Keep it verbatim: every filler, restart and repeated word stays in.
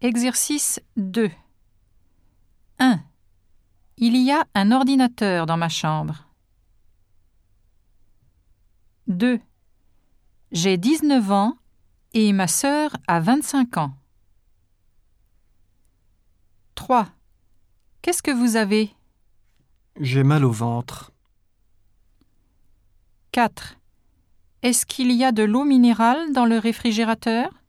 Exercice deux. un. Il y a un ordinateur dans ma chambre. deux. J'ai dix-neuf ans et ma sœur a vingt-cinq ans. trois. Qu'est-ce que vous avez? J'ai mal au ventre. quatre. Est-ce qu'il y a de l'eau minérale dans le réfrigérateur?